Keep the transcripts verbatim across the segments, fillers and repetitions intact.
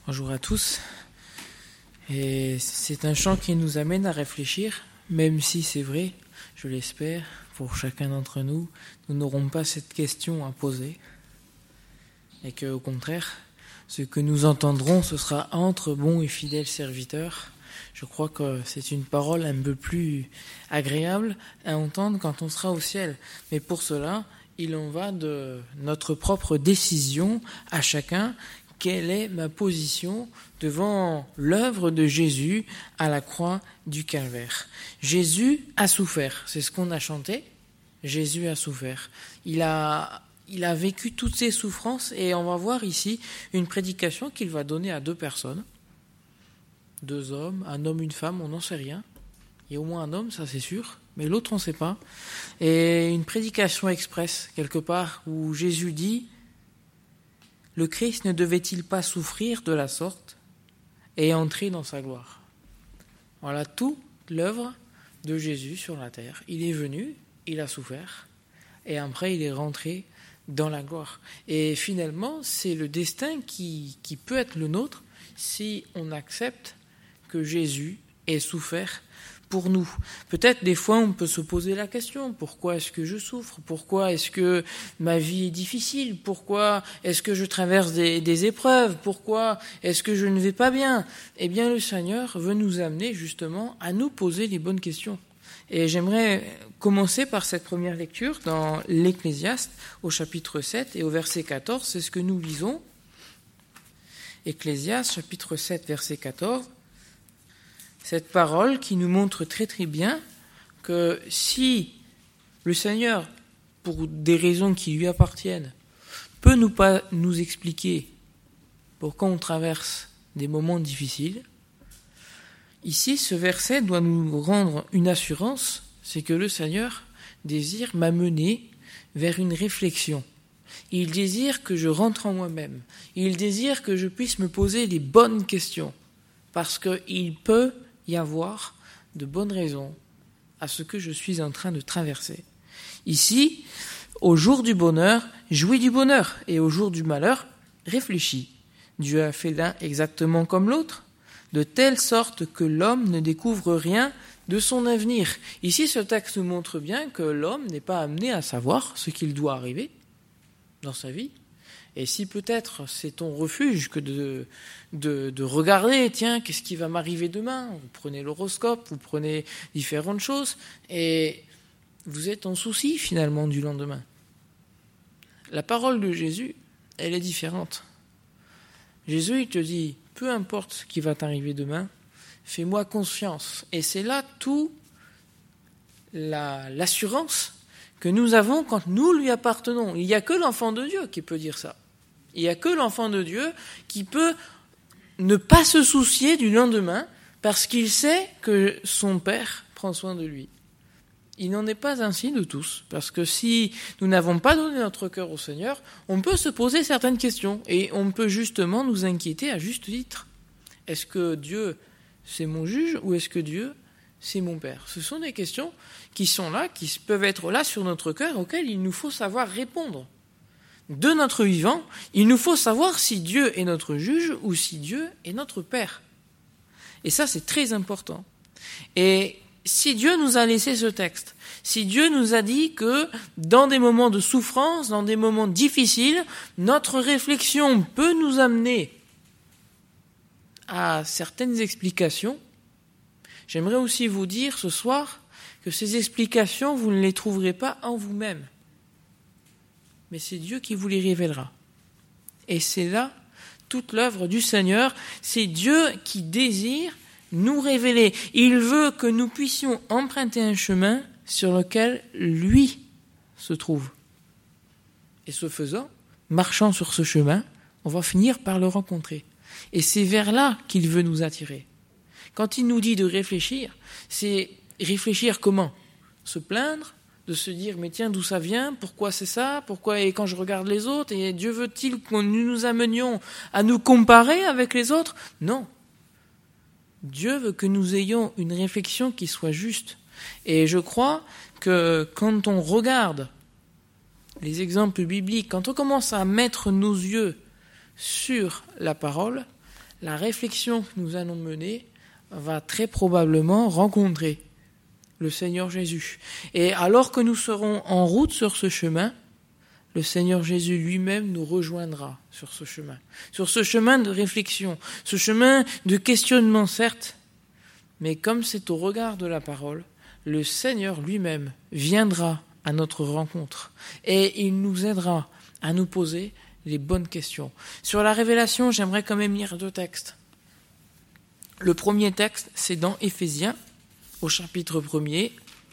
Bonjour à tous. Et c'est un chant qui nous amène à réfléchir, même si c'est vrai, je l'espère, pour chacun d'entre nous, nous n'aurons pas cette question à poser. Et qu'au contraire, ce que nous entendrons, ce sera entre bons et fidèles serviteurs. Je crois que c'est une parole un peu plus agréable à entendre quand on sera au ciel. Mais pour cela, il en va de notre propre décision à chacun. Quelle est ma position devant l'œuvre de Jésus à la croix du Calvaire? Jésus a souffert, c'est ce qu'on a chanté. Jésus a souffert. Il a, il a vécu toutes ces souffrances et on va voir ici une prédication qu'il va donner à deux personnes. Deux hommes, un homme, une femme, on n'en sait rien. Il y a au moins un homme, ça c'est sûr, mais l'autre on ne sait pas. Et une prédication express, quelque part, où Jésus dit: le Christ ne devait-il pas souffrir de la sorte et entrer dans sa gloire? Voilà toute l'œuvre de Jésus sur la terre. Il est venu, il a souffert, et après il est rentré dans la gloire. Et finalement, c'est le destin qui, qui peut être le nôtre si on accepte que Jésus ait souffert pour nous. Peut-être des fois on peut se poser la question: pourquoi est-ce que je souffre? Pourquoi est-ce que ma vie est difficile? Pourquoi est-ce que je traverse des, des épreuves? Pourquoi est-ce que je ne vais pas bien? Eh bien, le Seigneur veut nous amener justement à nous poser les bonnes questions. Et j'aimerais commencer par cette première lecture dans l'Ecclésiaste au chapitre sept et au verset quatorze. C'est ce que nous lisons. Ecclésiaste chapitre sept verset quatorze. Cette parole qui nous montre très très bien que si le Seigneur, pour des raisons qui lui appartiennent, peut nous pas nous expliquer pourquoi on traverse des moments difficiles, ici ce verset doit nous rendre une assurance, c'est que le Seigneur désire m'amener vers une réflexion. Il désire que je rentre en moi-même. Il désire que je puisse me poser les bonnes questions, parce qu'il peut y avoir de bonnes raisons à ce que je suis en train de traverser. Ici, au jour du bonheur, jouis du bonheur, et au jour du malheur, réfléchis. Dieu a fait l'un exactement comme l'autre, de telle sorte que l'homme ne découvre rien de son avenir. Ici, ce texte nous montre bien que l'homme n'est pas amené à savoir ce qu'il doit arriver dans sa vie. Et si peut-être c'est ton refuge que de, de, de regarder, tiens, qu'est-ce qui va m'arriver demain? Vous prenez l'horoscope, vous prenez différentes choses, et vous êtes en souci finalement du lendemain. La parole de Jésus, elle est différente. Jésus, il te dit, peu importe ce qui va t'arriver demain, fais-moi confiance. Et c'est là tout la, l'assurance que nous avons quand nous lui appartenons. Il n'y a que l'enfant de Dieu qui peut dire ça. Il n'y a que l'enfant de Dieu qui peut ne pas se soucier du lendemain parce qu'il sait que son Père prend soin de lui. Il n'en est pas ainsi de tous, parce que si nous n'avons pas donné notre cœur au Seigneur, on peut se poser certaines questions et on peut justement nous inquiéter à juste titre. Est-ce que Dieu, c'est mon juge, ou est-ce que Dieu, c'est mon Père? Ce sont des questions qui sont là, qui peuvent être là sur notre cœur, auxquelles il nous faut savoir répondre. De notre vivant, il nous faut savoir si Dieu est notre juge ou si Dieu est notre Père. Et ça, c'est très important. Et si Dieu nous a laissé ce texte, si Dieu nous a dit que dans des moments de souffrance, dans des moments difficiles, notre réflexion peut nous amener à certaines explications, j'aimerais aussi vous dire ce soir que ces explications, vous ne les trouverez pas en vous-même. Mais c'est Dieu qui vous les révélera. Et c'est là toute l'œuvre du Seigneur. C'est Dieu qui désire nous révéler. Il veut que nous puissions emprunter un chemin sur lequel lui se trouve. Et ce faisant, marchant sur ce chemin, on va finir par le rencontrer. Et c'est vers là qu'il veut nous attirer. Quand il nous dit de réfléchir, c'est réfléchir comment? Se plaindre? De se dire, mais tiens, d'où ça vient? Pourquoi c'est ça? Pourquoi? Et quand je regarde les autres, et Dieu veut-il que nous nous amenions à nous comparer avec les autres? Non. Dieu veut que nous ayons une réflexion qui soit juste. Et je crois que quand on regarde les exemples bibliques, quand on commence à mettre nos yeux sur la parole, la réflexion que nous allons mener va très probablement rencontrer le Seigneur Jésus. Et alors que nous serons en route sur ce chemin, le Seigneur Jésus lui-même nous rejoindra sur ce chemin. Sur ce chemin de réflexion, ce chemin de questionnement certes, mais comme c'est au regard de la parole, le Seigneur lui-même viendra à notre rencontre et il nous aidera à nous poser les bonnes questions. Sur la révélation, j'aimerais quand même lire deux textes. Le premier texte, c'est dans Éphésiens, au chapitre premier.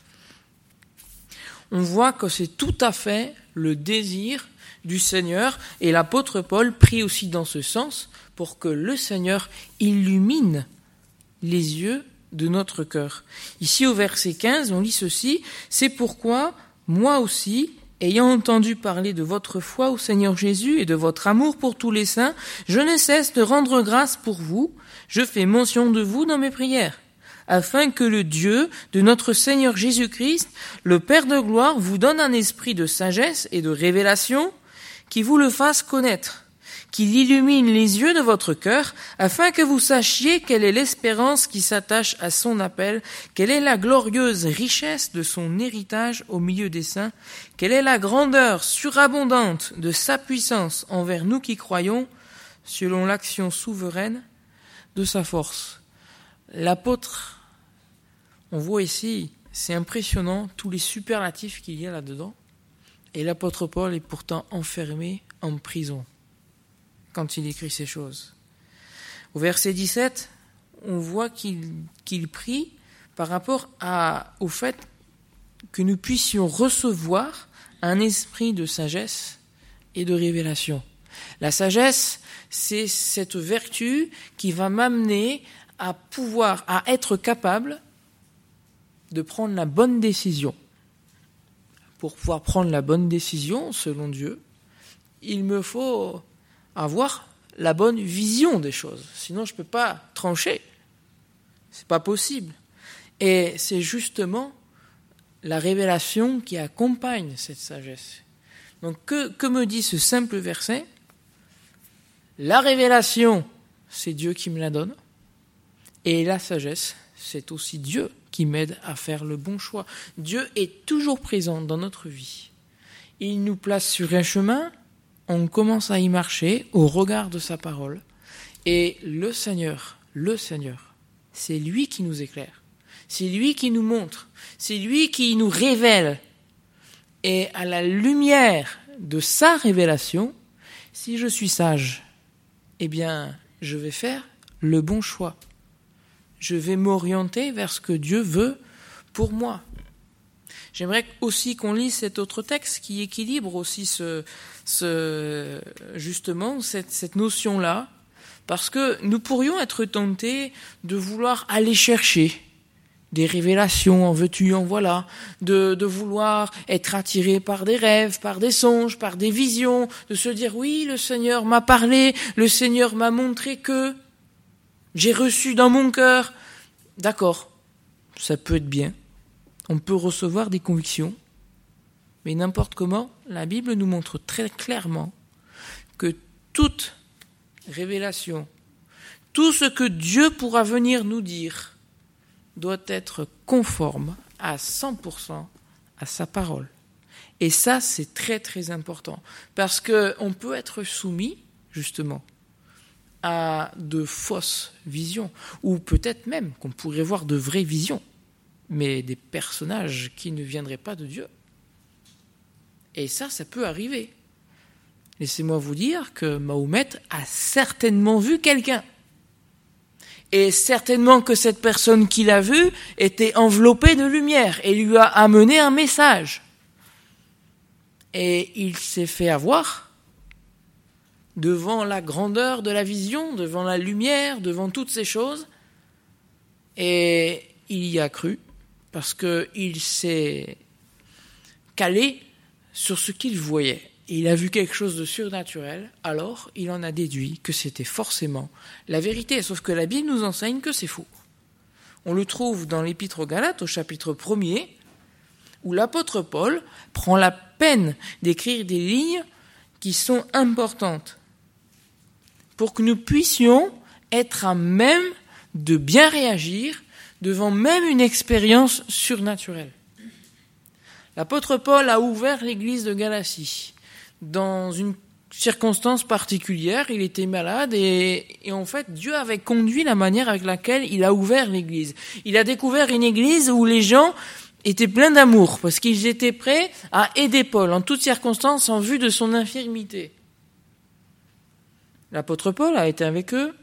On voit que c'est tout à fait le désir du Seigneur, et l'apôtre Paul prie aussi dans ce sens pour que le Seigneur illumine les yeux de notre cœur. Ici au verset quinze, on lit ceci: « C'est pourquoi, moi aussi, ayant entendu parler de votre foi au Seigneur Jésus et de votre amour pour tous les saints, je ne cesse de rendre grâce pour vous, je fais mention de vous dans mes prières, afin que le Dieu de notre Seigneur Jésus-Christ, le Père de gloire, vous donne un esprit de sagesse et de révélation, qui vous le fasse connaître, qu'il illumine les yeux de votre cœur, afin que vous sachiez quelle est l'espérance qui s'attache à son appel, quelle est la glorieuse richesse de son héritage au milieu des saints, quelle est la grandeur surabondante de sa puissance envers nous qui croyons, selon l'action souveraine de sa force. » L'apôtre, on voit ici, c'est impressionnant, tous les superlatifs qu'il y a là-dedans. Et l'apôtre Paul est pourtant enfermé en prison quand il écrit ces choses. Au verset dix-sept, on voit qu'il, qu'il prie par rapport à, au fait que nous puissions recevoir un esprit de sagesse et de révélation. La sagesse, c'est cette vertu qui va m'amener à pouvoir, à être capable de prendre la bonne décision. Pour pouvoir prendre la bonne décision, selon Dieu, il me faut avoir la bonne vision des choses. Sinon, je ne peux pas trancher. C'est pas possible. Et c'est justement la révélation qui accompagne cette sagesse. Donc, que, que me dit ce simple verset ? La révélation, c'est Dieu qui me la donne. Et la sagesse, c'est aussi Dieu qui m'aide à faire le bon choix. Dieu est toujours présent dans notre vie. Il nous place sur un chemin, on commence à y marcher au regard de sa parole. Et le Seigneur, le Seigneur, c'est lui qui nous éclaire. C'est lui qui nous montre. C'est lui qui nous révèle. Et à la lumière de sa révélation, si je suis sage, eh bien, je vais faire le bon choix. Je vais m'orienter vers ce que Dieu veut pour moi. J'aimerais aussi qu'on lise cet autre texte qui équilibre aussi ce, ce, justement cette, cette notion-là, parce que nous pourrions être tentés de vouloir aller chercher des révélations, en veux-tu, en voilà, de, de vouloir être attiré par des rêves, par des songes, par des visions, de se dire oui, le Seigneur m'a parlé, le Seigneur m'a montré que j'ai reçu dans mon cœur. D'accord, ça peut être bien. On peut recevoir des convictions, mais n'importe comment, la Bible nous montre très clairement que toute révélation, tout ce que Dieu pourra venir nous dire, doit être conforme à cent pour cent à sa parole. Et ça, c'est très très important, parce qu'on peut être soumis, justement, à de fausses visions, ou peut-être même qu'on pourrait voir de vraies visions, mais des personnages qui ne viendraient pas de Dieu. Et ça, ça peut arriver. Laissez-moi vous dire que Mahomet a certainement vu quelqu'un. Et certainement que cette personne qu'il a vue était enveloppée de lumière et lui a amené un message. Et il s'est fait avoir devant la grandeur de la vision, devant la lumière, devant toutes ces choses. Et il y a cru, parce qu'il s'est calé sur ce qu'il voyait. Et il a vu quelque chose de surnaturel, alors il en a déduit que c'était forcément la vérité. Sauf que la Bible nous enseigne que c'est faux. On le trouve dans l'Épître aux Galates, au chapitre premier, où l'apôtre Paul prend la peine d'écrire des lignes qui sont importantes pour que nous puissions être à même de bien réagir devant même une expérience surnaturelle. L'apôtre Paul a ouvert l'église de Galatie dans une circonstance particulière. Il était malade et, et en fait Dieu avait conduit la manière avec laquelle il a ouvert l'église. Il a découvert une église où les gens étaient pleins d'amour parce qu'ils étaient prêts à aider Paul en toutes circonstances en vue de son infirmité. L'apôtre Paul a été avec eux,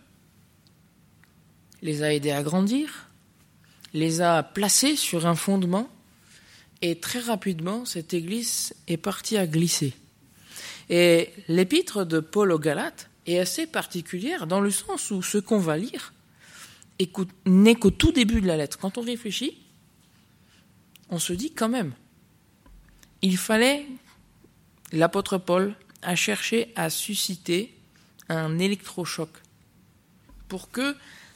les a aidés à grandir, les a placés sur un fondement et très rapidement cette église est partie à glisser. Et l'épître de Paul aux Galates est assez particulière dans le sens où ce qu'on va lire n'est qu'au tout début de la lettre. Quand on réfléchit, on se dit quand même, il fallait, l'apôtre Paul a cherché à susciter un électrochoc pour que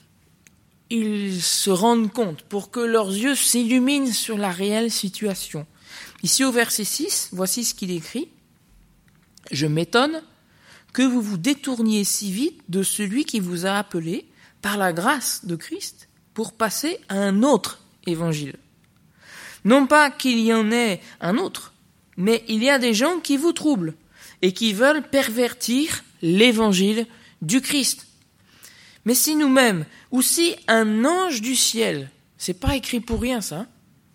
ils se rendent compte, pour que leurs yeux s'illuminent sur la réelle situation. Ici au verset six, voici ce qu'il écrit. « Je m'étonne que vous vous détourniez si vite de celui qui vous a appelé par la grâce de Christ pour passer à un autre évangile. Non pas qu'il y en ait un autre, mais il y a des gens qui vous troublent et qui veulent pervertir l'évangile du Christ. Mais si nous-mêmes, ou si un ange du ciel, c'est pas écrit pour rien ça,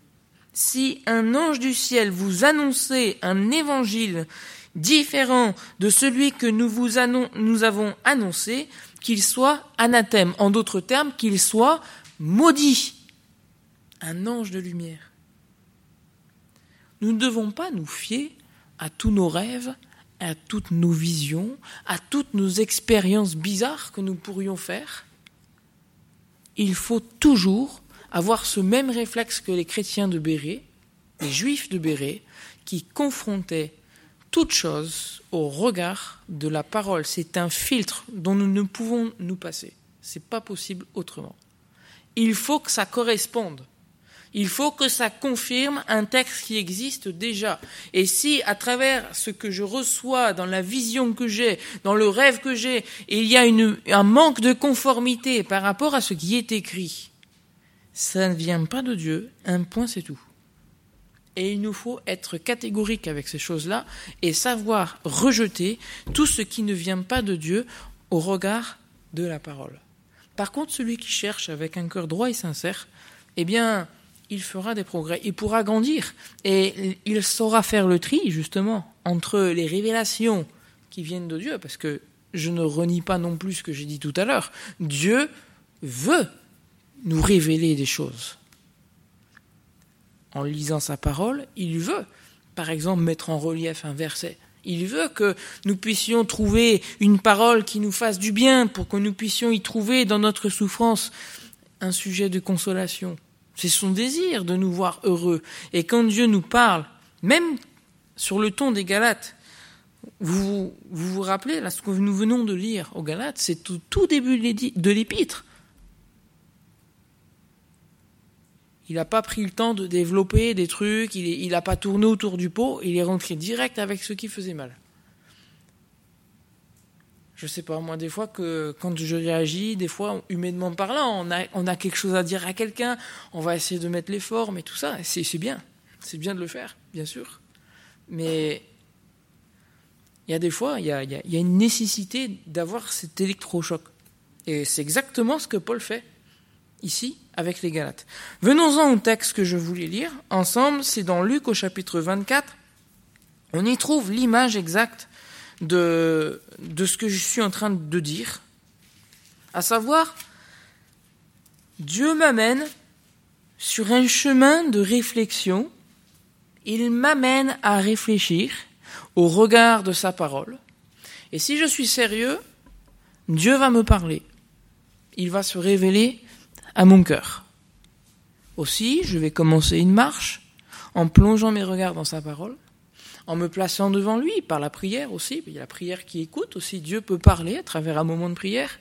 si un ange du ciel vous annonçait un évangile différent de celui que nous vous annon- nous avons annoncé, qu'il soit anathème, en d'autres termes, qu'il soit maudit, un ange de lumière. Nous ne devons pas nous fier à tous nos rêves, à toutes nos visions, à toutes nos expériences bizarres que nous pourrions faire. Il faut toujours avoir ce même réflexe que les chrétiens de Bérée, les juifs de Bérée, qui confrontaient toute chose au regard de la parole. C'est un filtre dont nous ne pouvons nous passer. C'est pas possible autrement. Il faut que ça corresponde. Il faut que ça confirme un texte qui existe déjà. Et si, à travers ce que je reçois, dans la vision que j'ai, dans le rêve que j'ai, il y a une, un manque de conformité par rapport à ce qui est écrit, ça ne vient pas de Dieu, un point c'est tout. Et il nous faut être catégorique avec ces choses-là et savoir rejeter tout ce qui ne vient pas de Dieu au regard de la parole. Par contre, celui qui cherche avec un cœur droit et sincère, eh bien, il fera des progrès, il pourra grandir et il saura faire le tri, justement, entre les révélations qui viennent de Dieu, parce que je ne renie pas non plus ce que j'ai dit tout à l'heure. Dieu veut nous révéler des choses. En lisant sa parole, il veut, par exemple, mettre en relief un verset. Il veut que nous puissions trouver une parole qui nous fasse du bien, pour que nous puissions y trouver dans notre souffrance un sujet de consolation. C'est son désir de nous voir heureux. Et quand Dieu nous parle, même sur le ton des Galates, vous vous, vous rappelez, là, ce que nous venons de lire aux Galates, c'est au tout début de l'épître. Il n'a pas pris le temps de développer des trucs, il n'a pas tourné autour du pot, il est rentré direct avec ce qui faisait mal. Je sais pas, moi, des fois, que quand je réagis, des fois, humainement parlant, on a, on a quelque chose à dire à quelqu'un, on va essayer de mettre les formes et tout ça, c'est, c'est bien, c'est bien de le faire, bien sûr. Mais il y a des fois, il y a, il y a, il y a une nécessité d'avoir cet électrochoc. Et c'est exactement ce que Paul fait ici, avec les Galates. Venons-en au texte que je voulais lire ensemble, c'est dans Luc au chapitre vingt-quatre. On y trouve l'image exacte de, de ce que je suis en train de dire, à savoir, Dieu m'amène sur un chemin de réflexion, il m'amène à réfléchir au regard de sa parole, et si je suis sérieux, Dieu va me parler, il va se révéler à mon cœur. Aussi, je vais commencer une marche en plongeant mes regards dans sa parole, en me plaçant devant lui, par la prière aussi. Il y a la prière qui écoute aussi. Dieu peut parler à travers un moment de prière.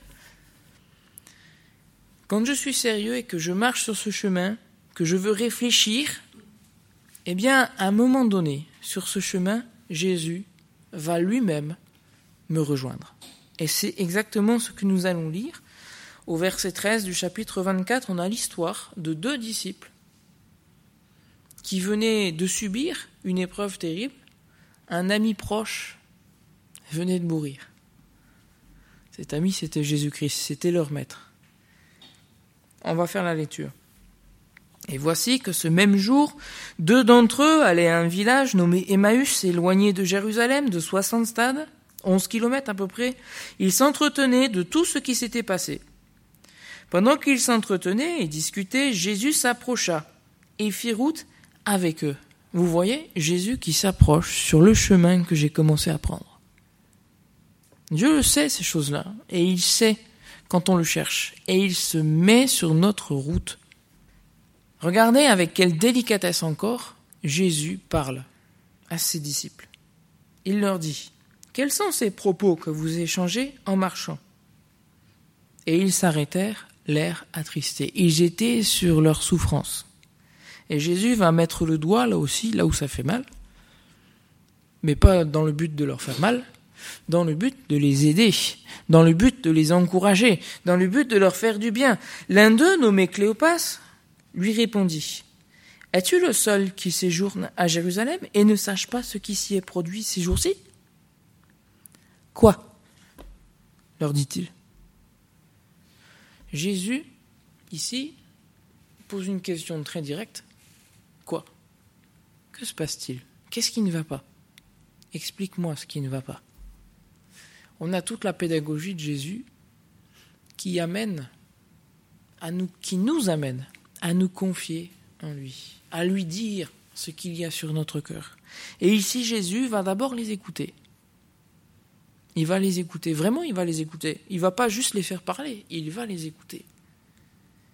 Quand je suis sérieux et que je marche sur ce chemin, que je veux réfléchir, eh bien, à un moment donné, sur ce chemin, Jésus va lui-même me rejoindre. Et c'est exactement ce que nous allons lire au verset treize du chapitre vingt-quatre, on a l'histoire de deux disciples qui venaient de subir une épreuve terrible. Un ami proche venait de mourir. Cet ami, c'était Jésus-Christ, c'était leur maître. On va faire la lecture. Et voici que ce même jour, deux d'entre eux allaient à un village nommé Emmaüs, éloigné de Jérusalem de soixante stades, onze kilomètres à peu près. Ils s'entretenaient de tout ce qui s'était passé. Pendant qu'ils s'entretenaient et discutaient, Jésus s'approcha et fit route avec eux. Vous voyez, Jésus qui s'approche sur le chemin que j'ai commencé à prendre. Dieu le sait, ces choses-là, et il sait quand on le cherche, et il se met sur notre route. Regardez avec quelle délicatesse encore Jésus parle à ses disciples. Il leur dit, « Quels sont ces propos que vous échangez en marchant ?» Et ils s'arrêtèrent, l'air attristé. Ils étaient sur leur souffrance. Et Jésus va mettre le doigt là aussi, là où ça fait mal, mais pas dans le but de leur faire mal, dans le but de les aider, dans le but de les encourager, dans le but de leur faire du bien. L'un d'eux, nommé Cléopas, lui répondit, « Es-tu le seul qui séjourne à Jérusalem et ne sache pas ce qui s'y est produit ces jours-ci » ? « Quoi » leur dit-il. Jésus, ici, pose une question très directe. Quoi ? Que se passe-t-il ? Qu'est-ce qui ne va pas ? Explique-moi ce qui ne va pas. On a toute la pédagogie de Jésus qui amène à nous, qui nous amène à nous confier en lui, à lui dire ce qu'il y a sur notre cœur. Et ici, Jésus va d'abord les écouter. Il va les écouter. Vraiment, il va les écouter. Il ne va pas juste les faire parler, il va les écouter. Quoi ?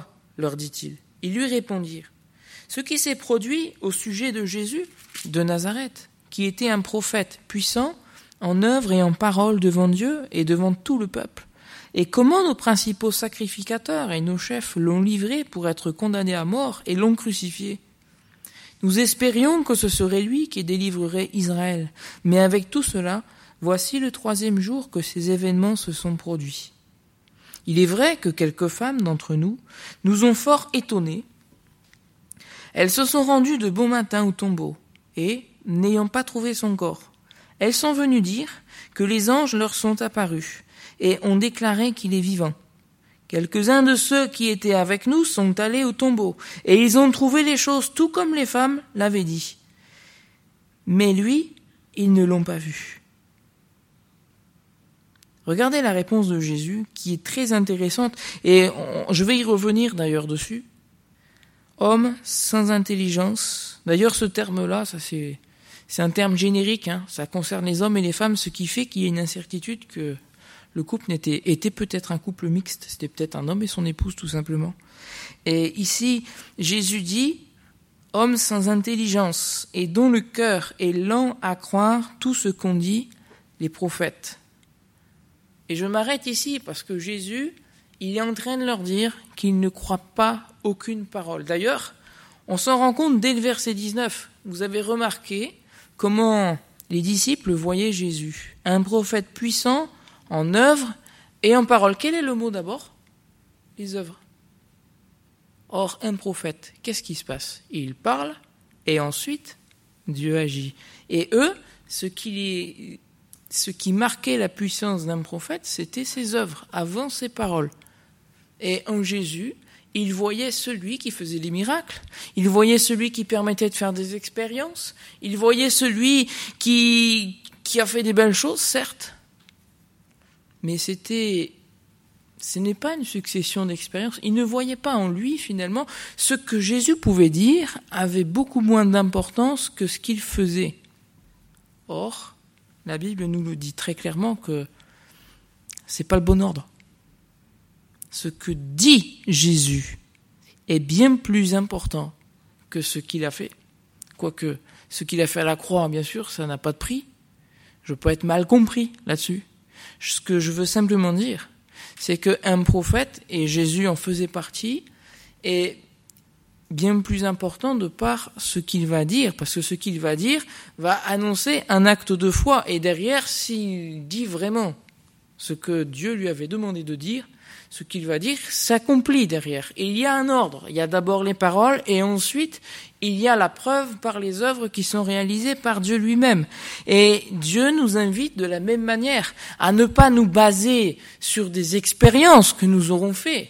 Leur dit-il. Ils lui répondirent. Ce qui s'est produit au sujet de Jésus de Nazareth, qui était un prophète puissant en œuvre et en parole devant Dieu et devant tout le peuple, et comment nos principaux sacrificateurs et nos chefs l'ont livré pour être condamné à mort et l'ont crucifié. Nous espérions que ce serait lui qui délivrerait Israël, mais avec tout cela, voici le troisième jour que ces événements se sont produits. Il est vrai que quelques femmes d'entre nous nous ont fort étonnés. Elles se sont rendues de bon matin au tombeau, et, n'ayant pas trouvé son corps, elles sont venues dire que les anges leur sont apparus, et ont déclaré qu'il est vivant. Quelques-uns de ceux qui étaient avec nous sont allés au tombeau, et ils ont trouvé les choses tout comme les femmes l'avaient dit. Mais lui, ils ne l'ont pas vu. Regardez la réponse de Jésus, qui est très intéressante, et on, je vais y revenir d'ailleurs dessus. Homme sans intelligence. D'ailleurs, ce terme-là, ça c'est, c'est un terme générique, hein, ça concerne les hommes et les femmes, ce qui fait qu'il y a une incertitude que le couple n'était, était peut-être un couple mixte, c'était peut-être un homme et son épouse tout simplement. Et ici, Jésus dit, homme sans intelligence et dont le cœur est lent à croire tout ce qu'ont dit les prophètes. Et je m'arrête ici parce que Jésus, il est en train de leur dire qu'il ne croit pas aucune parole. D'ailleurs, on s'en rend compte dès le verset dix-neuf. Vous avez remarqué comment les disciples voyaient Jésus, un prophète puissant en œuvre et en parole. Quel est le mot d'abord ? Les œuvres. Or, un prophète, qu'est-ce qui se passe ? Il parle et ensuite Dieu agit. Et eux, ce qui les... Ce qui marquait la puissance d'un prophète, c'était ses œuvres, avant ses paroles. Et en Jésus, il voyait celui qui faisait les miracles, il voyait celui qui permettait de faire des expériences, il voyait celui qui, qui a fait des belles choses, certes, mais c'était, ce n'est pas une succession d'expériences. Il ne voyait pas en lui, finalement, ce que Jésus pouvait dire avait beaucoup moins d'importance que ce qu'il faisait. Or, la Bible nous le dit très clairement que c'est pas le bon ordre. Ce que dit Jésus est bien plus important que ce qu'il a fait. Quoique, ce qu'il a fait à la croix, bien sûr, ça n'a pas de prix. Je peux être mal compris là-dessus. Ce que je veux simplement dire, c'est qu'un prophète, et Jésus en faisait partie, est bien plus important de par ce qu'il va dire, parce que ce qu'il va dire va annoncer un acte de foi, et derrière, s'il dit vraiment ce que Dieu lui avait demandé de dire, ce qu'il va dire s'accomplit derrière. Et il y a un ordre. Il y a d'abord les paroles et ensuite il y a la preuve par les œuvres qui sont réalisées par Dieu lui-même. Et Dieu nous invite de la même manière à ne pas nous baser sur des expériences que nous aurons faites,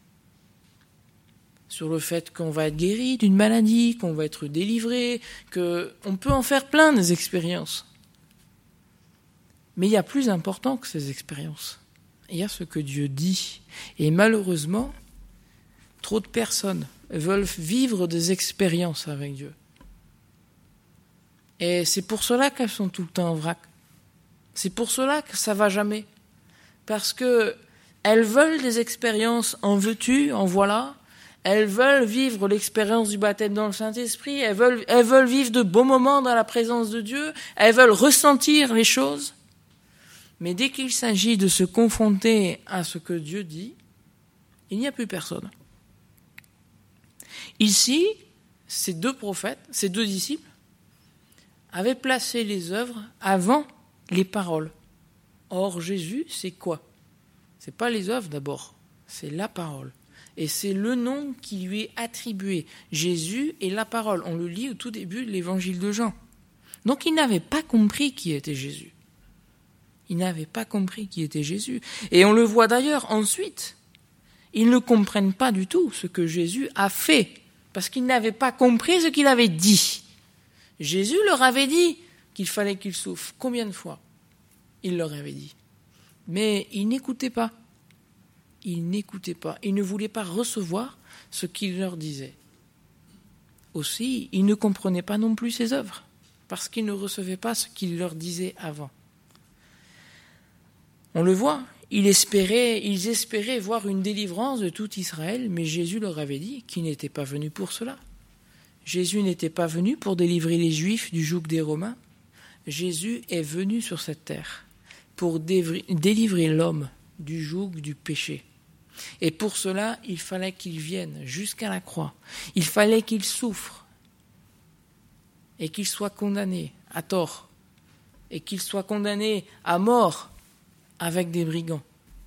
sur le fait qu'on va être guéri d'une maladie, qu'on va être délivré, qu'on peut en faire plein des expériences. Mais il y a plus important que ces expériences. Il y a ce que Dieu dit. Et malheureusement, trop de personnes veulent vivre des expériences avec Dieu. Et c'est pour cela qu'elles sont tout le temps en vrac. C'est pour cela que ça va jamais. Parce que elles veulent des expériences en veux-tu, en voilà. Elles veulent vivre l'expérience du baptême dans le Saint-Esprit. Elles veulent, elles veulent vivre de beaux moments dans la présence de Dieu. Elles veulent ressentir les choses. Mais dès qu'il s'agit de se confronter à ce que Dieu dit, il n'y a plus personne. Ici, ces deux prophètes, ces deux disciples, avaient placé les œuvres avant les paroles. Or, Jésus, c'est quoi? C'est pas les œuvres d'abord, c'est la parole. Et c'est le nom qui lui est attribué. Jésus est la parole. On le lit au tout début de l'évangile de Jean. Donc, ils n'avaient pas compris qui était Jésus. Ils n'avaient pas compris qui était Jésus. Et on le voit d'ailleurs ensuite. Ils ne comprennent pas du tout ce que Jésus a fait, parce qu'ils n'avaient pas compris ce qu'il avait dit. Jésus leur avait dit qu'il fallait qu'ils souffrent. Combien de fois il leur avait dit? Mais ils n'écoutaient pas. Ils n'écoutaient pas. Ils ne voulaient pas recevoir ce qu'il leur disait. Aussi, ils ne comprenaient pas non plus ses œuvres, parce qu'ils ne recevaient pas ce qu'il leur disait avant. On le voit, ils espéraient, ils espéraient voir une délivrance de tout Israël, mais Jésus leur avait dit qu'il n'était pas venu pour cela. Jésus n'était pas venu pour délivrer les Juifs du joug des Romains. Jésus est venu sur cette terre pour délivrer l'homme du joug du péché. Et pour cela, il fallait qu'il vienne jusqu'à la croix. Il fallait qu'il souffre et qu'il soit condamné à tort et qu'il soit condamné à mort avec des brigands.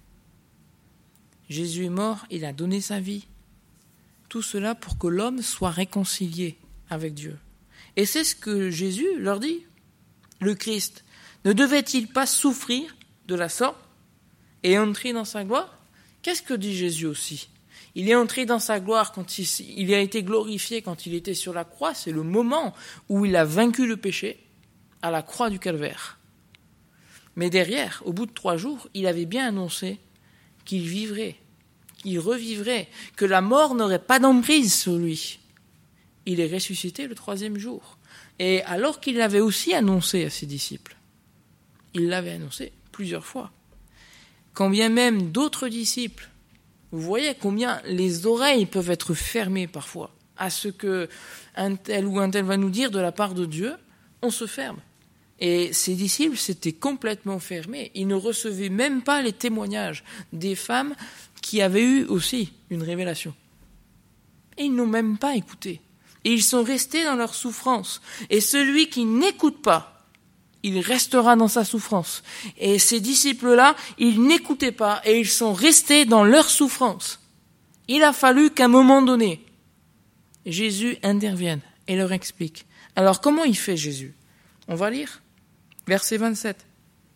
Jésus est mort, il a donné sa vie. Tout cela pour que l'homme soit réconcilié avec Dieu. Et c'est ce que Jésus leur dit. Le Christ ne devait-il pas souffrir de la sorte et entrer dans sa gloire? Qu'est-ce que dit Jésus aussi? Il est entré dans sa gloire quand il, il a été glorifié quand il était sur la croix. C'est le moment où il a vaincu le péché à la croix du Calvaire. Mais derrière, au bout de trois jours, il avait bien annoncé qu'il vivrait, qu'il revivrait, que la mort n'aurait pas d'emprise sur lui. Il est ressuscité le troisième jour. Et alors qu'il l'avait aussi annoncé à ses disciples, il l'avait annoncé plusieurs fois. Quand bien même d'autres disciples, vous voyez combien les oreilles peuvent être fermées parfois à ce que un tel ou un tel va nous dire de la part de Dieu, on se ferme. Et ces disciples s'étaient complètement fermés. Ils ne recevaient même pas les témoignages des femmes qui avaient eu aussi une révélation. Et ils n'ont même pas écouté. Et ils sont restés dans leur souffrance. Et celui qui n'écoute pas, il restera dans sa souffrance. Et ces disciples-là, ils n'écoutaient pas et ils sont restés dans leur souffrance. Il a fallu qu'à un moment donné, Jésus intervienne et leur explique. Alors comment il fait Jésus? On va lire. Verset vingt-sept.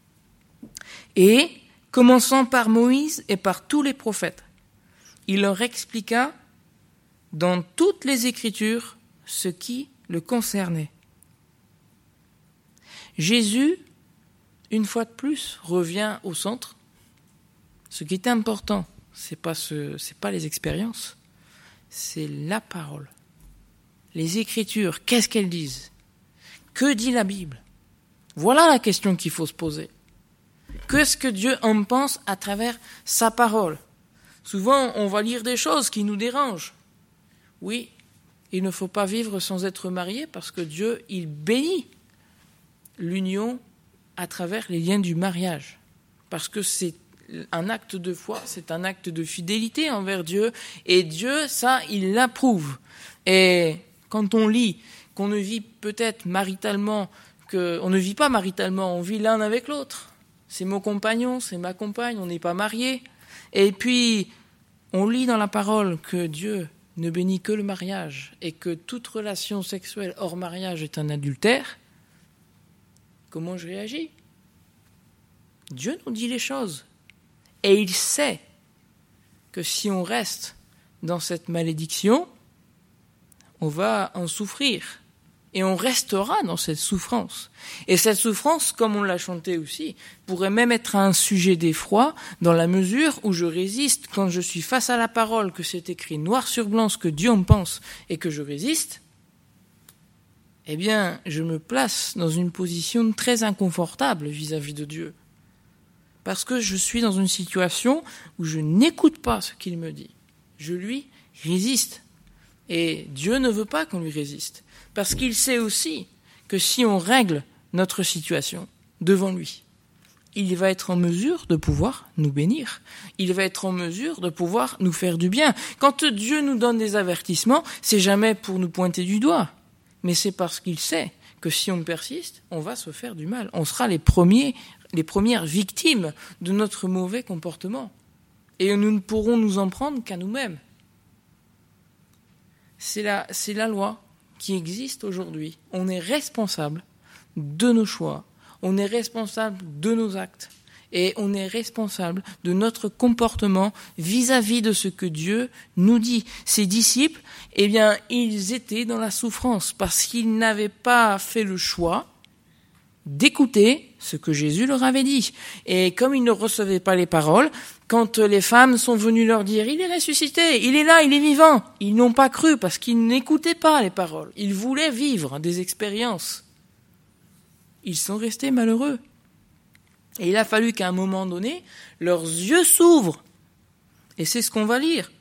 Et, commençant par Moïse et par tous les prophètes, il leur expliqua dans toutes les Écritures ce qui le concernait. Jésus, une fois de plus, revient au centre. Ce qui est important, c'est pas ce, c'est pas les expériences, c'est la parole. Les Écritures, qu'est-ce qu'elles disent? Que dit la Bible? Voilà la question qu'il faut se poser. Qu'est-ce que Dieu en pense à travers sa parole? Souvent, on va lire des choses qui nous dérangent. Oui, il ne faut pas vivre sans être marié parce que Dieu, il bénit l'union à travers les liens du mariage. Parce que c'est un acte de foi, c'est un acte de fidélité envers Dieu. Et Dieu, ça, il l'approuve. Et quand on lit qu'on ne vit peut-être maritalement, que, on ne vit pas maritalement, on vit l'un avec l'autre. c'est mon compagnon, c'est ma compagne, on n'est pas mariés. Et puis, on lit dans la parole que Dieu ne bénit que le mariage et que toute relation sexuelle hors mariage est un adultère. Comment je réagis ? Dieu nous dit les choses. Et il sait que si on reste dans cette malédiction, on va en souffrir. Et on restera dans cette souffrance. Et cette souffrance, comme on l'a chanté aussi, pourrait même être un sujet d'effroi dans la mesure où je résiste quand je suis face à la parole, que c'est écrit noir sur blanc ce que Dieu en pense et que je résiste. Eh bien, je me place dans une position très inconfortable vis-à-vis de Dieu. Parce que je suis dans une situation où je n'écoute pas ce qu'il me dit. Je lui résiste. Et Dieu ne veut pas qu'on lui résiste. Parce qu'il sait aussi que si on règle notre situation devant lui, il va être en mesure de pouvoir nous bénir. Il va être en mesure de pouvoir nous faire du bien. Quand Dieu nous donne des avertissements, c'est jamais pour nous pointer du doigt. Mais c'est parce qu'il sait que si on persiste, on va se faire du mal. On sera les premiers, les premières victimes de notre mauvais comportement. Et nous ne pourrons nous en prendre qu'à nous-mêmes. C'est la, c'est la loi qui existe aujourd'hui. On est responsable de nos choix, on est responsable de nos actes et on est responsable de notre comportement vis-à-vis de ce que Dieu nous dit. Ses disciples, eh bien, ils étaient dans la souffrance parce qu'ils n'avaient pas fait le choix d'écouter ce que Jésus leur avait dit. Et comme ils ne recevaient pas les paroles, quand les femmes sont venues leur dire « Il est ressuscité, il est là, il est vivant », ils n'ont pas cru parce qu'ils n'écoutaient pas les paroles. Ils voulaient vivre des expériences. Ils sont restés malheureux. Et il a fallu qu'à un moment donné, leurs yeux s'ouvrent. Et c'est ce qu'on va lire.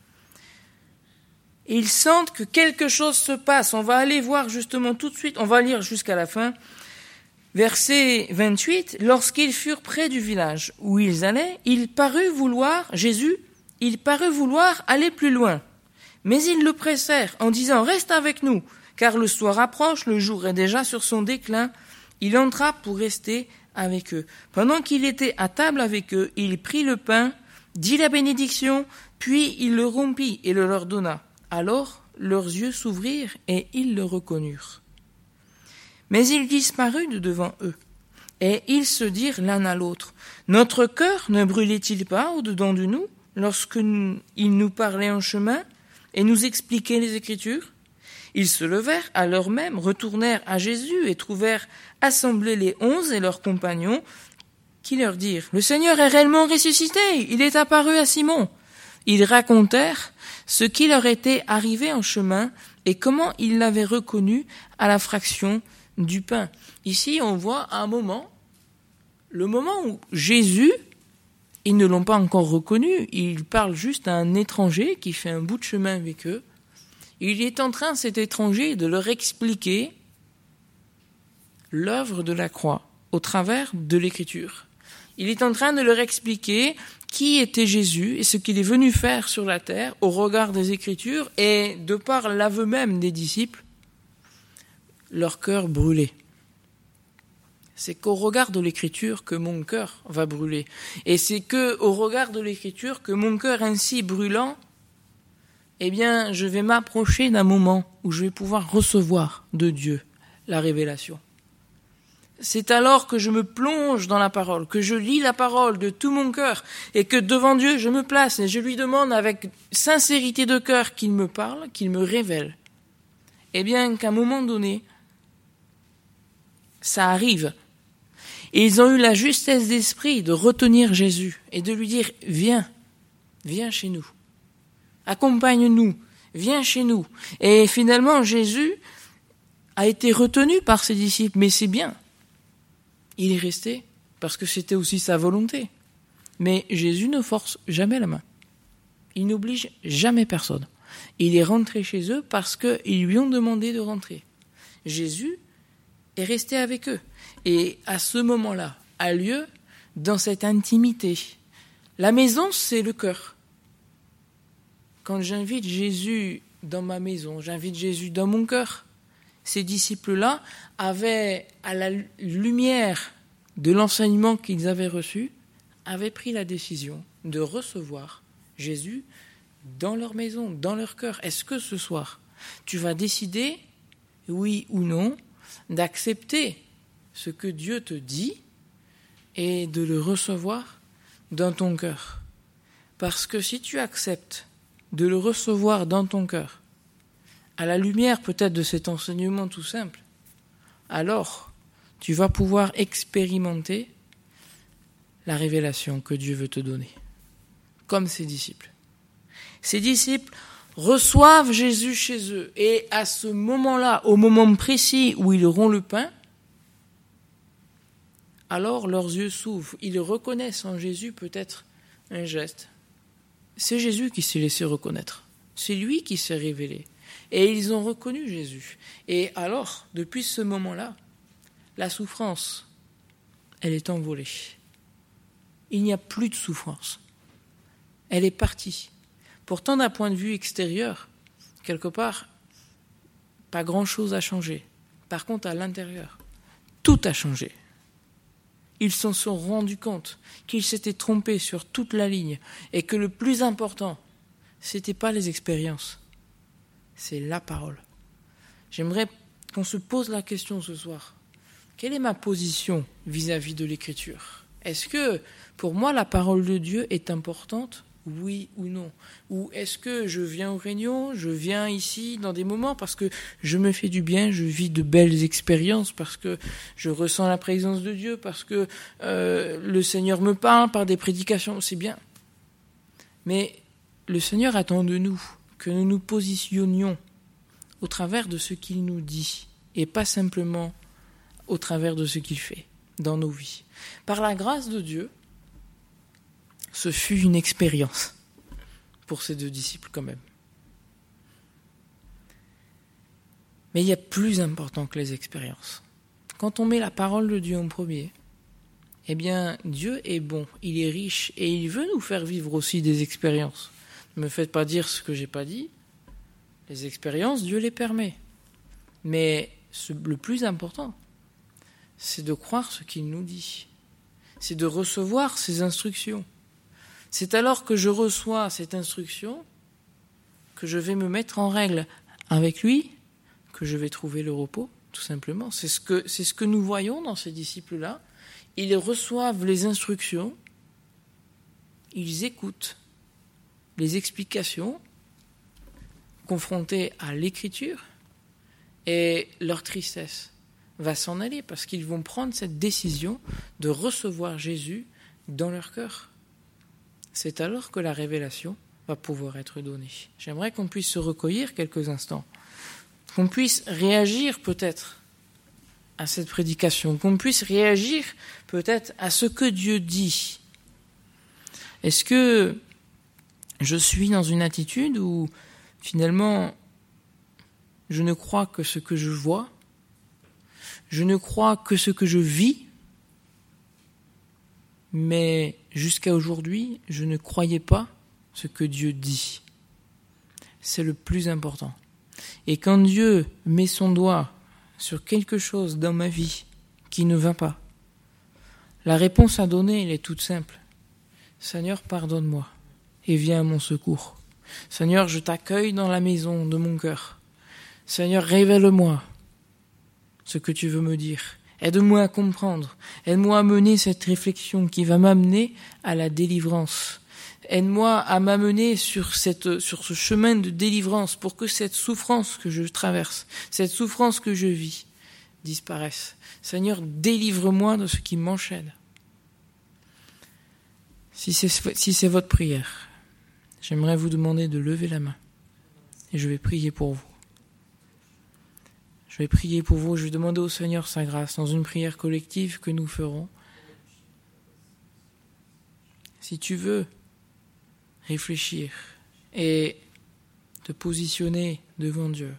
Et ils sentent que quelque chose se passe. On va aller voir justement tout de suite, on va lire jusqu'à la fin. Verset vingt-huit, lorsqu'ils furent près du village où ils allaient, il parut vouloir, Jésus, il parut vouloir aller plus loin. Mais ils le pressèrent en disant, reste avec nous, car le soir approche, le jour est déjà sur son déclin. Il entra pour rester avec eux. Pendant qu'il était à table avec eux, il prit le pain, dit la bénédiction, puis il le rompit et le leur donna. Alors leurs yeux s'ouvrirent et ils le reconnurent. Mais il disparut de devant eux, et ils se dirent l'un à l'autre, « Notre cœur ne brûlait-il pas au-dedans de nous, lorsque nous, il nous parlait en chemin, et nous expliquait les Écritures ?» Ils se levèrent à l'heure même, retournèrent à Jésus, et trouvèrent assemblés les onze et leurs compagnons, qui leur dirent, « Le Seigneur est réellement ressuscité, il est apparu à Simon. » Ils racontèrent ce qui leur était arrivé en chemin, et comment ils l'avaient reconnu à la fraction du pain. Ici, on voit un moment, le moment où Jésus, ils ne l'ont pas encore reconnu, il parle juste à un étranger qui fait un bout de chemin avec eux. Il est en train, cet étranger, de leur expliquer l'œuvre de la croix au travers de l'Écriture. Il est en train de leur expliquer qui était Jésus et ce qu'il est venu faire sur la terre au regard des Écritures, et de par l'aveu même des disciples, leur cœur brûlait. C'est qu'au regard de l'Écriture que mon cœur va brûler. Et c'est qu'au regard de l'Écriture que mon cœur ainsi brûlant, eh bien, je vais m'approcher d'un moment où je vais pouvoir recevoir de Dieu la révélation. C'est alors que je me plonge dans la parole, que je lis la parole de tout mon cœur, et que devant Dieu je me place et je lui demande avec sincérité de cœur qu'il me parle, qu'il me révèle. Eh bien, qu'à un moment donné, ça arrive. Et ils ont eu la justesse d'esprit de retenir Jésus et de lui dire « Viens, viens chez nous, accompagne-nous, viens chez nous. » Et finalement, Jésus a été retenu par ses disciples, mais c'est bien. Il est resté parce que c'était aussi sa volonté. Mais Jésus ne force jamais la main. Il n'oblige jamais personne. Il est rentré chez eux parce qu'ils lui ont demandé de rentrer. Jésus est resté avec eux. Et à ce moment-là, a lieu dans cette intimité. La maison, c'est le cœur. Quand j'invite Jésus dans ma maison, j'invite Jésus dans mon cœur. Ces disciples-là avaient, à la lumière de l'enseignement qu'ils avaient reçu, avaient pris la décision de recevoir Jésus dans leur maison, dans leur cœur. Est-ce que ce soir, tu vas décider, oui ou non, d'accepter ce que Dieu te dit et de le recevoir dans ton cœur? Parce que si tu acceptes de le recevoir dans ton cœur, à la lumière peut-être de cet enseignement tout simple, alors tu vas pouvoir expérimenter la révélation que Dieu veut te donner, comme ses disciples. Ses disciples reçoivent Jésus chez eux, et à ce moment-là, au moment précis où ils auront le pain, alors leurs yeux s'ouvrent, ils reconnaissent en Jésus peut-être un geste. C'est Jésus qui s'est laissé reconnaître, c'est lui qui s'est révélé, et ils ont reconnu Jésus. Et alors, depuis ce moment-là, la souffrance, elle est envolée. Il n'y a plus de souffrance. Elle est partie. Pourtant, d'un point de vue extérieur, quelque part, pas grand-chose a changé. Par contre, à l'intérieur, tout a changé. Ils s'en sont rendus compte qu'ils s'étaient trompés sur toute la ligne et que le plus important, ce n'était pas les expériences, c'est la parole. J'aimerais qu'on se pose la question ce soir. Quelle est ma position vis-à-vis de l'Écriture ? Est-ce que, pour moi, la parole de Dieu est importante ? Oui ou non? Ou est-ce que je viens au réunion, je viens ici dans des moments parce que je me fais du bien, je vis de belles expériences, parce que je ressens la présence de Dieu, parce que euh, le Seigneur me parle par des prédications, c'est bien. Mais le Seigneur attend de nous que nous nous positionnions au travers de ce qu'il nous dit et pas simplement au travers de ce qu'il fait dans nos vies. Par la grâce de Dieu, ce fut une expérience pour ces deux disciples quand même. Mais il y a plus important que les expériences. Quand on met la parole de Dieu en premier, eh bien, Dieu est bon, il est riche et il veut nous faire vivre aussi des expériences. Ne me faites pas dire ce que j'ai pas dit. Les expériences, Dieu les permet. Mais ce, le plus important, c'est de croire ce qu'il nous dit. C'est de recevoir ses instructions. C'est alors que je reçois cette instruction que je vais me mettre en règle avec lui, que je vais trouver le repos, tout simplement. C'est ce que, c'est ce que nous voyons dans ces disciples-là. Ils reçoivent les instructions, ils écoutent les explications confrontés à l'écriture, et leur tristesse va s'en aller parce qu'ils vont prendre cette décision de recevoir Jésus dans leur cœur. C'est alors que la révélation va pouvoir être donnée. J'aimerais qu'on puisse se recueillir quelques instants, qu'on puisse réagir peut-être à cette prédication, qu'on puisse réagir peut-être à ce que Dieu dit. Est-ce que je suis dans une attitude où finalement je ne crois que ce que je vois, je ne crois que ce que je vis, mais jusqu'à aujourd'hui, je ne croyais pas ce que Dieu dit. C'est le plus important. Et quand Dieu met son doigt sur quelque chose dans ma vie qui ne va pas, la réponse à donner, elle est toute simple. Seigneur, pardonne-moi et viens à mon secours. Seigneur, je t'accueille dans la maison de mon cœur. Seigneur, révèle-moi ce que tu veux me dire. Aide-moi à comprendre. Aide-moi à mener cette réflexion qui va m'amener à la délivrance. Aide-moi à m'amener sur cette, sur ce chemin de délivrance pour que cette souffrance que je traverse, cette souffrance que je vis, disparaisse. Seigneur, délivre-moi de ce qui m'enchaîne. Si c'est, si c'est votre prière, j'aimerais vous demander de lever la main et je vais prier pour vous. Je vais prier pour vous, je vais demander au Seigneur sa grâce dans une prière collective que nous ferons. Si tu veux réfléchir et te positionner devant Dieu,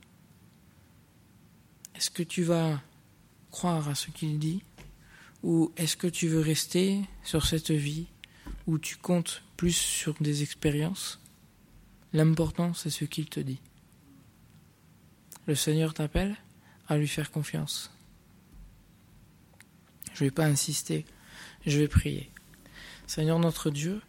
est-ce que tu vas croire à ce qu'il dit ou est-ce que tu veux rester sur cette vie où tu comptes plus sur des expériences? L'important, c'est ce qu'il te dit. Le Seigneur t'appelle à lui faire confiance. Je ne vais pas insister, je vais prier. Seigneur notre Dieu,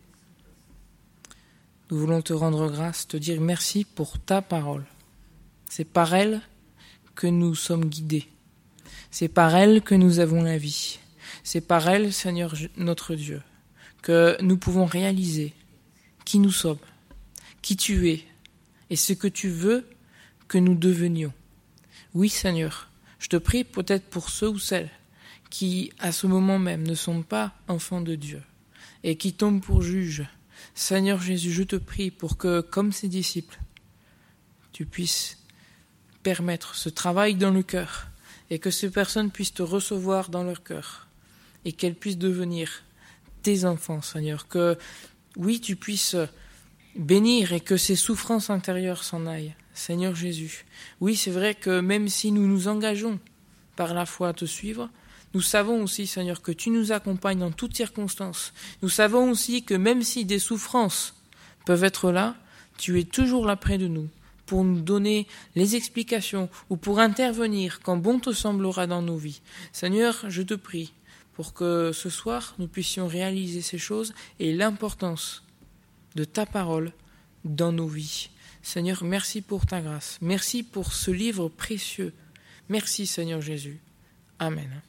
nous voulons te rendre grâce, te dire merci pour ta parole. C'est par elle que nous sommes guidés. C'est par elle que nous avons la vie. C'est par elle, Seigneur notre Dieu, que nous pouvons réaliser qui nous sommes, qui tu es, et ce que tu veux que nous devenions. Oui, Seigneur, je te prie peut-être pour ceux ou celles qui, à ce moment même, ne sont pas enfants de Dieu et qui tombent pour juges. Seigneur Jésus, je te prie pour que, comme ces disciples, tu puisses permettre ce travail dans le cœur et que ces personnes puissent te recevoir dans leur cœur et qu'elles puissent devenir tes enfants, Seigneur. Que, oui, tu puisses bénir et que ces souffrances intérieures s'en aillent. Seigneur Jésus, oui, c'est vrai que même si nous nous engageons par la foi à te suivre, nous savons aussi, Seigneur, que tu nous accompagnes dans toutes circonstances. Nous savons aussi que même si des souffrances peuvent être là, tu es toujours là près de nous pour nous donner les explications ou pour intervenir quand bon te semblera dans nos vies. Seigneur, je te prie pour que ce soir, nous puissions réaliser ces choses et l'importance de ta parole dans nos vies. Seigneur, merci pour ta grâce. Merci pour ce livre précieux. Merci, Seigneur Jésus. Amen.